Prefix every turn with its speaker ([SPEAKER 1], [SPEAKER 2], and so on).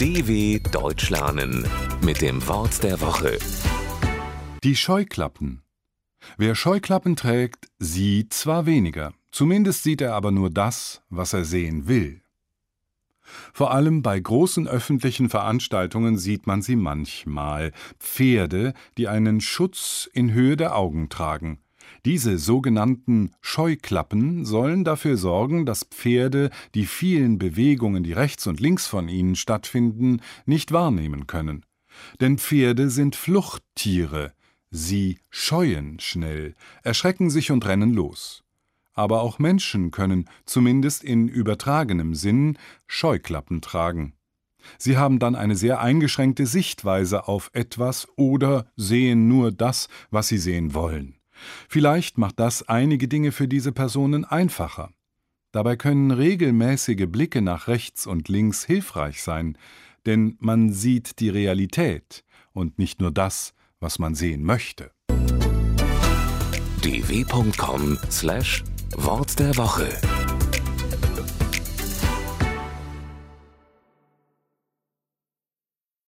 [SPEAKER 1] DW Deutsch lernen mit dem Wort der Woche.
[SPEAKER 2] Die Scheuklappen. Wer Scheuklappen trägt, sieht zwar weniger, zumindest sieht er aber nur das, was er sehen will. Vor allem bei großen öffentlichen Veranstaltungen sieht man sie manchmal. Pferde, die einen Schutz in Höhe der Augen tragen. Diese sogenannten Scheuklappen sollen dafür sorgen, dass Pferde die vielen Bewegungen, die rechts und links von ihnen stattfinden, nicht wahrnehmen können. Denn Pferde sind Fluchttiere. Sie scheuen schnell, erschrecken sich und rennen los. Aber auch Menschen können, zumindest in übertragenem Sinn, Scheuklappen tragen. Sie haben dann eine sehr eingeschränkte Sichtweise auf etwas oder sehen nur das, was sie sehen wollen. Vielleicht macht das einige Dinge für diese Personen einfacher. Dabei können regelmäßige Blicke nach rechts und links hilfreich sein, denn man sieht die Realität und nicht nur das, was man sehen möchte.
[SPEAKER 1] dw.com/Wort der Woche